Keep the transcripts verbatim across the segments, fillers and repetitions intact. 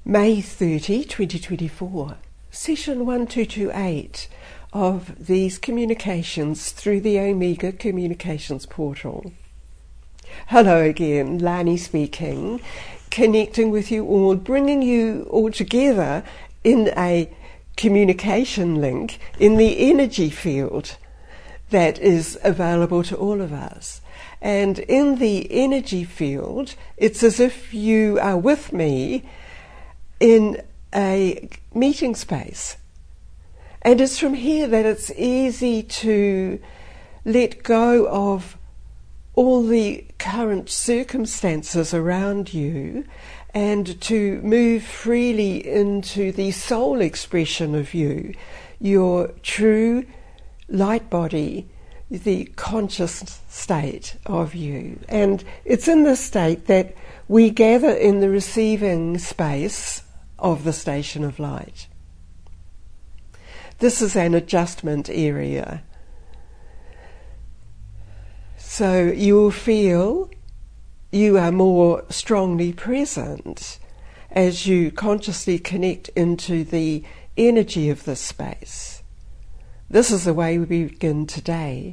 May thirtieth, twenty twenty-four, session one two two eight of these communications through the Omega Communications Portal. Hello again, Lani speaking, connecting with you all, bringing you all together in a communication link in the energy field that is available to all of us. And in the energy field, it's as if you are with me in a meeting space. And it's from here that it's easy to let go of all the current circumstances around you and to move freely into the soul expression of you, your true light body, the conscious state of you. And it's in this state that we gather in the receiving space of the station of light. This is an adjustment area. So you'll feel you are more strongly present as you consciously connect into the energy of this space. This is the way we begin today.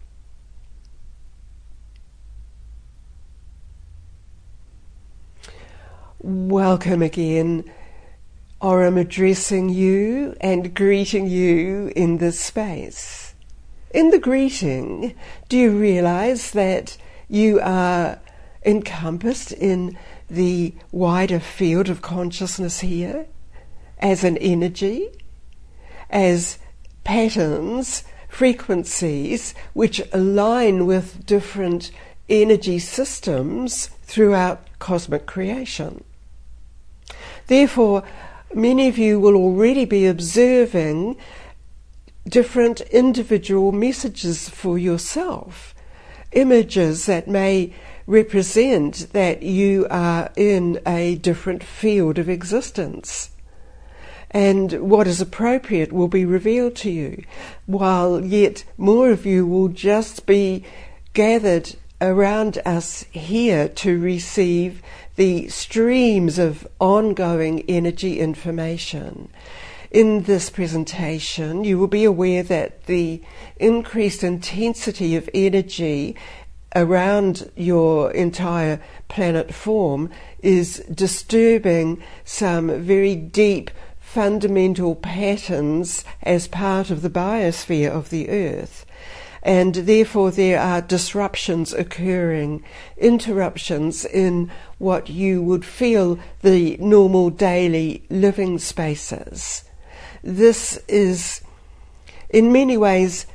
Welcome again. Or I'm addressing you and greeting you in this space. In the greeting, do you realize that you are encompassed in the wider field of consciousness here as an energy, as patterns, frequencies which align with different energy systems throughout cosmic creation? Therefore, many of you will already be observing different individual messages for yourself, images that may represent that you are in a different field of existence. And what is appropriate will be revealed to you, while yet more of you will just be gathered around us here to receive the streams of ongoing energy information. In this presentation, you will be aware that the increased intensity of energy around your entire planet form is disturbing some very deep fundamental patterns as part of the biosphere of the Earth. And therefore there are disruptions occurring, interruptions in what you would feel the normal daily living spaces. This is in many ways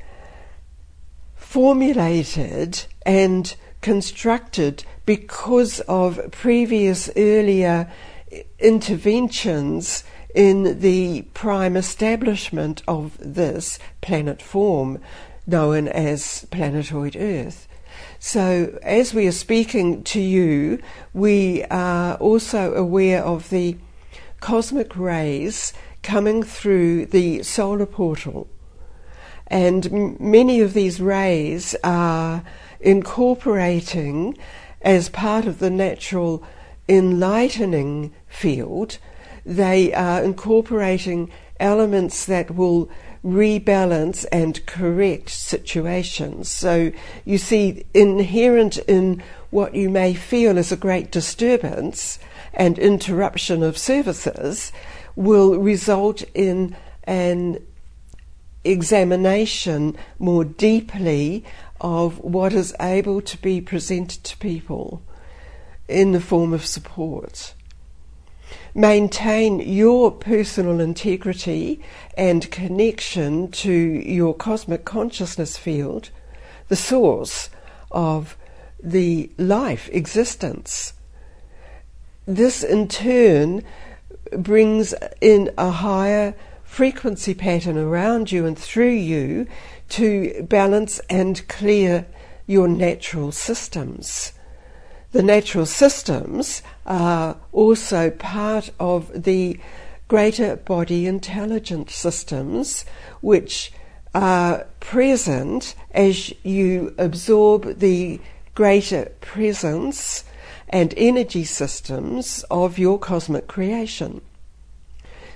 formulated and constructed because of previous earlier interventions in the prime establishment of this planet form, known as planetoid Earth. So as we are speaking to you, we are also aware of the cosmic rays coming through the solar portal. And m- many of these rays are incorporating, as part of the natural enlightening field, they are incorporating elements that will rebalance and correct situations. So you see, inherent in what you may feel as a great disturbance and interruption of services will result in an examination more deeply of what is able to be presented to people in the form of support. Maintain your personal integrity and connection to your cosmic consciousness field, the source of the life existence. This in turn brings in a higher frequency pattern around you and through you to balance and clear your natural systems. The natural systems are also part of the greater body intelligence systems, which are present as you absorb the greater presence and energy systems of your cosmic creation.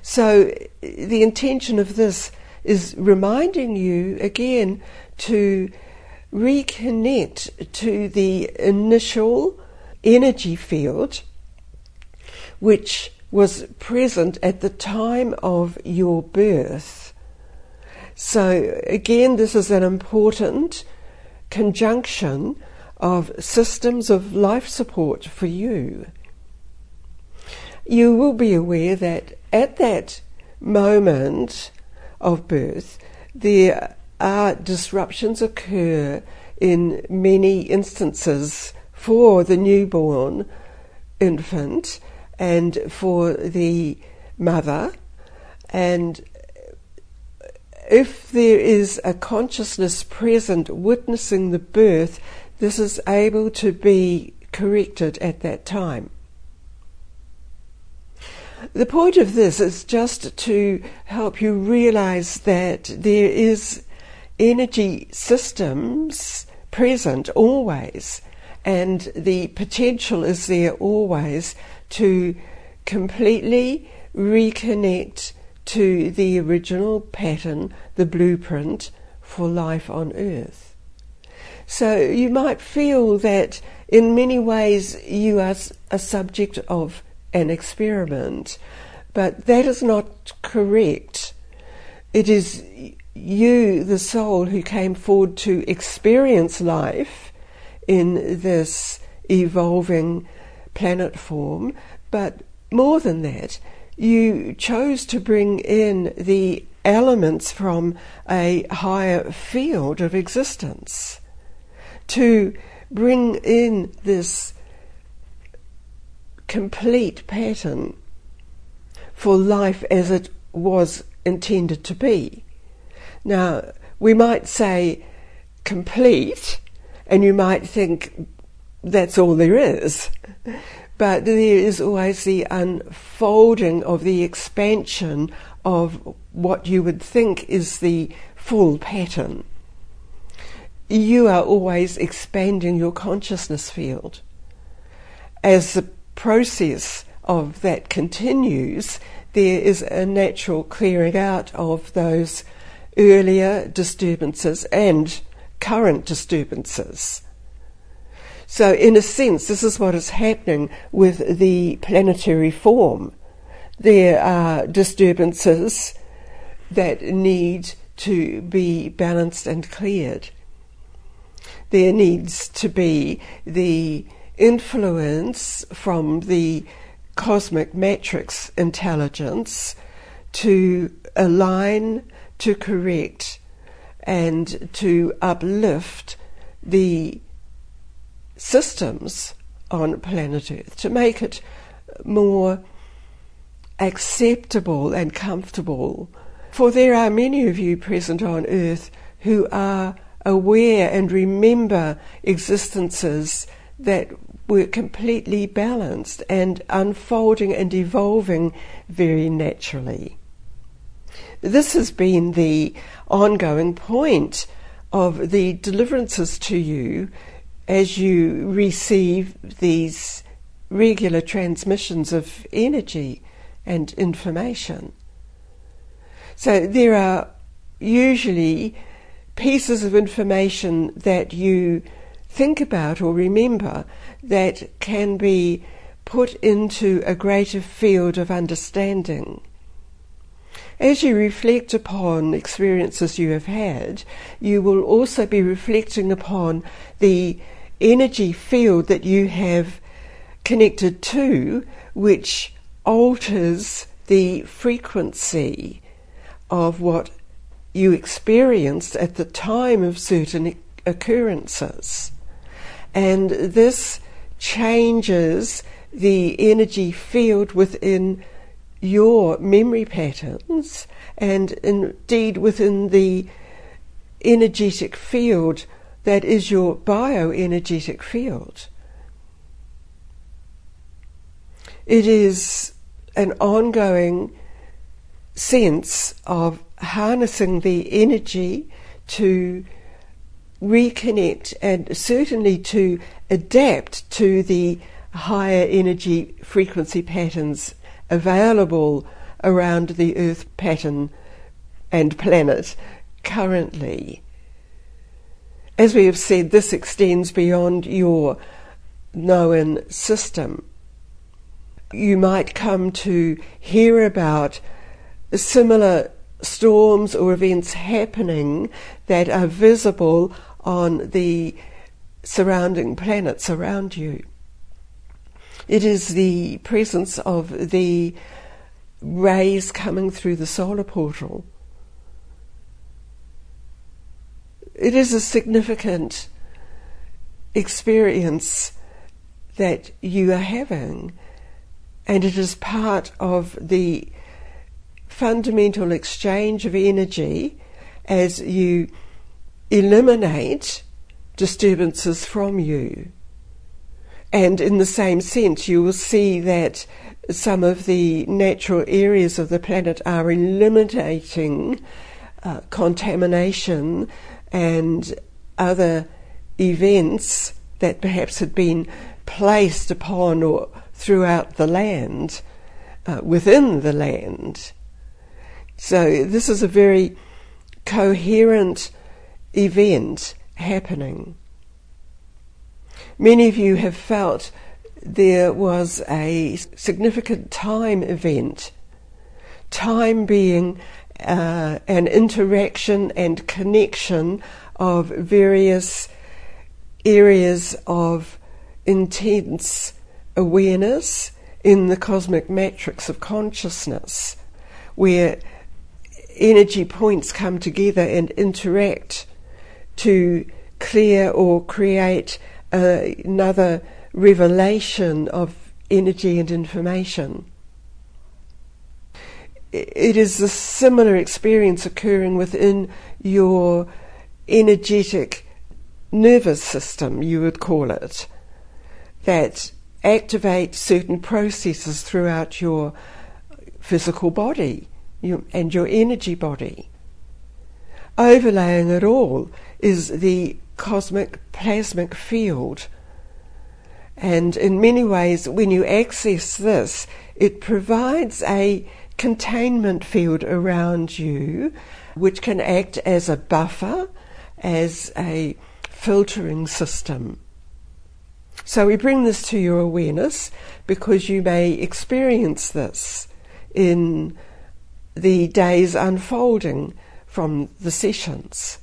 So the intention of this is reminding you again to reconnect to the initial energy field which was present at the time of your birth. So again, this is an important conjunction of systems of life support for you. You will be aware that at that moment of birth, there are disruptions occur in many instances for the newborn infant and for the mother. And if there is a consciousness present witnessing the birth, this is able to be corrected at that time. The point of this is just to help you realize that there is energy systems present always, and the potential is there always to completely reconnect to the original pattern, the blueprint for life on Earth. So you might feel that in many ways you are a subject of an experiment, but that is not correct. It is you, the soul, who came forward to experience life in this evolving planet form, but more than that, you chose to bring in the elements from a higher field of existence, to bring in this complete pattern for life as it was intended to be. Now, we might say complete, and you might think that's all there is, but there is always the unfolding of the expansion of what you would think is the full pattern. You are always expanding your consciousness field. As the process of that continues, there is a natural clearing out of those earlier disturbances and current disturbances. So in a sense, this is what is happening with the planetary form. There are disturbances that need to be balanced and cleared. There needs to be the influence from the cosmic matrix intelligence to align, to correct, and to uplift the systems on planet Earth, to make it more acceptable and comfortable. For there are many of you present on Earth who are aware and remember existences that were completely balanced and unfolding and evolving very naturally. This has been the ongoing point of the deliverances to you as you receive these regular transmissions of energy and information. So there are usually pieces of information that you think about or remember that can be put into a greater field of understanding. As you reflect upon experiences you have had, you will also be reflecting upon the energy field that you have connected to, which alters the frequency of what you experienced at the time of certain occurrences. And this changes the energy field within your memory patterns and indeed within the energetic field that is your bioenergetic field. It is an ongoing sense of harnessing the energy to reconnect and certainly to adapt to the higher energy frequency patterns available around the Earth pattern and planet currently. As we have said, this extends beyond your known system. You might come to hear about similar storms or events happening that are visible on the surrounding planets around you. It is the presence of the rays coming through the solar portal. It is a significant experience that you are having, and it is part of the fundamental exchange of energy as you eliminate disturbances from you. And in the same sense, you will see that some of the natural areas of the planet are eliminating uh, contamination and other events that perhaps had been placed upon or throughout the land, uh, within the land. So this is a very coherent event happening. Many of you have felt there was a significant time event, time being uh, an interaction and connection of various areas of intense awareness in the cosmic matrix of consciousness, where energy points come together and interact to clear or create uh, another revelation of energy and information. It is a similar experience occurring within your energetic nervous system, you would call it, that activate certain processes throughout your physical body your, and your energy body. Overlaying it all is the cosmic plasmic field. And in many ways, when you access this, it provides a containment field around you, which can act as a buffer, as a filtering system. So we bring this to your awareness because you may experience this in the days unfolding from the sessions.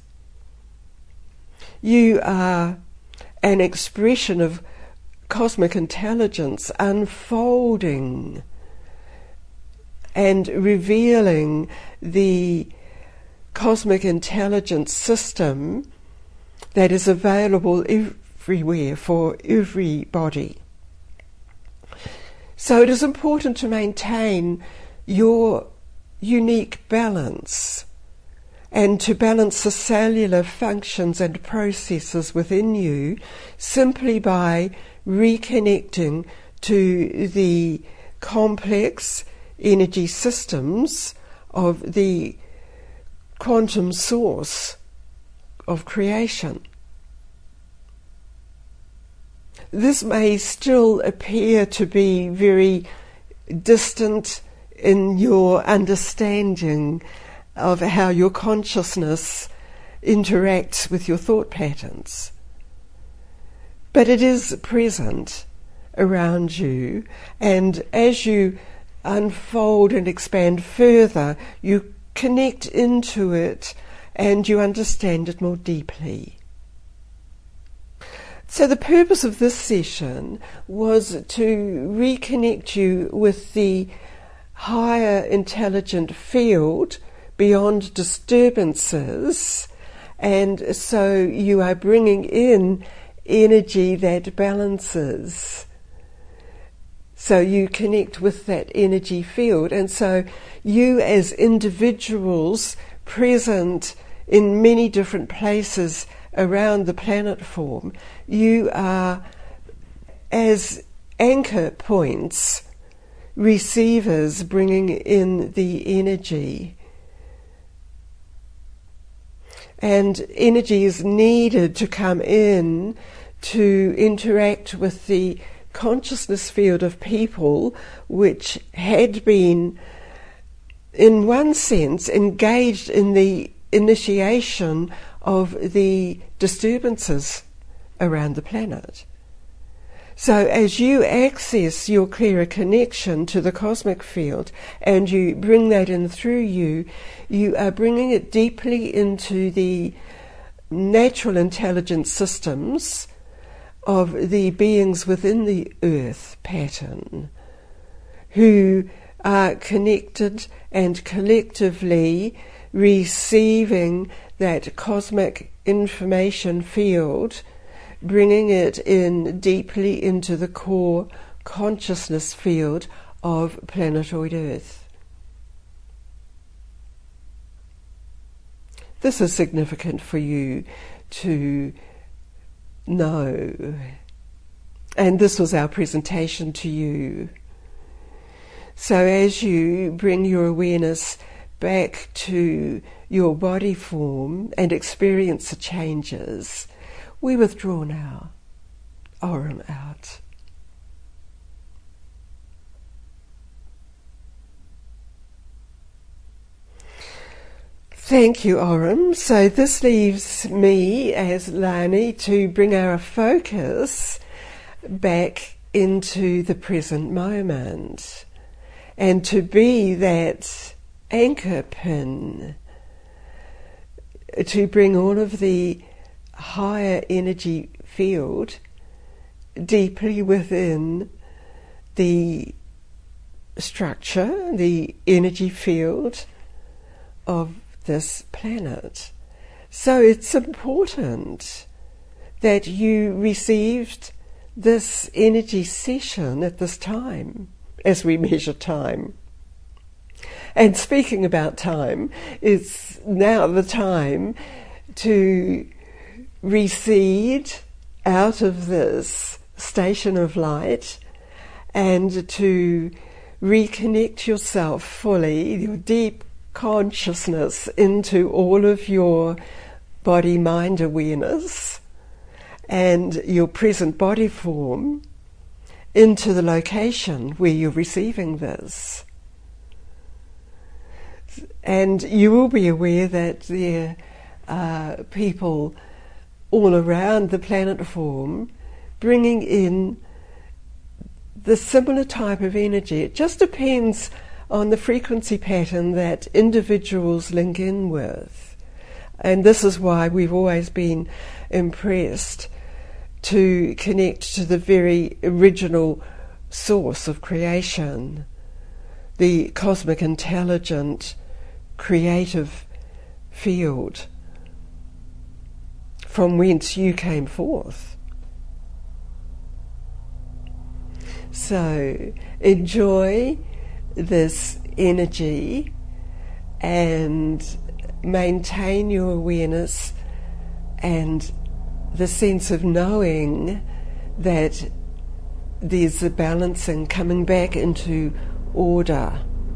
You are an expression of cosmic intelligence unfolding and revealing the cosmic intelligence system that is available everywhere for everybody. So it is important to maintain your unique balance and to balance the cellular functions and processes within you simply by reconnecting to the complex energy systems of the quantum source of creation. This may still appear to be very distant in your understanding of how your consciousness interacts with your thought patterns, but it is present around you, and as you unfold and expand further, you connect into it and you understand it more deeply. So the purpose of this session was to reconnect you with the higher intelligent field beyond disturbances, and so you are bringing in energy that balances. So you connect with that energy field, and so you as individuals present in many different places around the planet form, you are as anchor points, receivers bringing in the energy. And energy is needed to come in to interact with the consciousness field of people which had been in one sense, engaged in the initiation of the disturbances around the planet. So as you access your clearer connection to the cosmic field and you bring that in through you, you are bringing it deeply into the natural intelligence systems of the beings within the earth pattern who are connected and collectively receiving that cosmic information field, bringing it in deeply into the core consciousness field of planetoid Earth. This is significant for you to know, and this was our presentation to you. So as you bring your awareness back to your body form and experience the changes, we withdraw now. Aurum out. Thank you, Aurum. So this leaves me as Lani to bring our focus back into the present moment and to be that anchor pin to bring all of the higher energy field deeply within the structure, the energy field of this planet. So it's important that you received this energy session at this time, as we measure time. And speaking about time, it's now the time to recede out of this station of light and to reconnect yourself fully, your deep consciousness, into all of your body-mind awareness and your present body form, into the location where you're receiving this. And you will be aware that there are people all around the planet form bringing in the similar type of energy. It just depends on the frequency pattern that individuals link in with. And this is why we've always been impressed to connect to the very original source of creation, the cosmic intelligent creative field from whence you came forth. So enjoy this energy and maintain your awareness and the sense of knowing that there's a balancing coming back into order.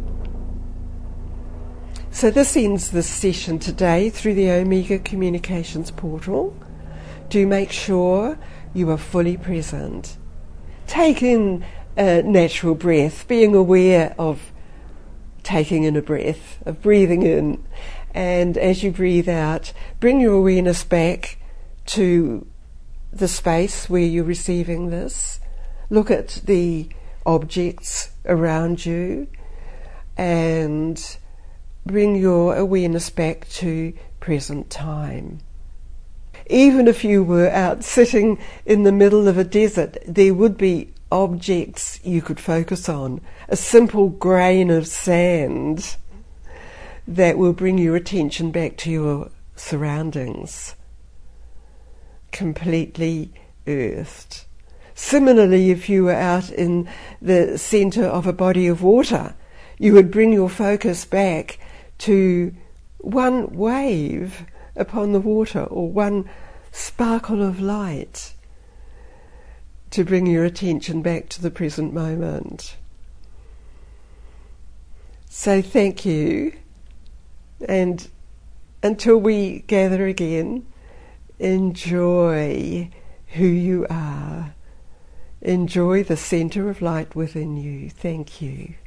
So this ends this session today through the Omega Communications portal. Do make sure you are fully present. Take in a natural breath, being aware of taking in a breath, of breathing in. And as you breathe out, bring your awareness back to the space where you're receiving this. Look at the objects around you and bring your awareness back to present time. Even if you were out sitting in the middle of a desert, there would be objects you could focus on. A simple grain of sand that will bring your attention back to your surroundings, completely earthed. Similarly, if you were out in the centre of a body of water, you would bring your focus back to one wave upon the water or one sparkle of light to bring your attention back to the present moment. So thank you, and until we gather again, enjoy who you are. Enjoy the centre of light within you. Thank you.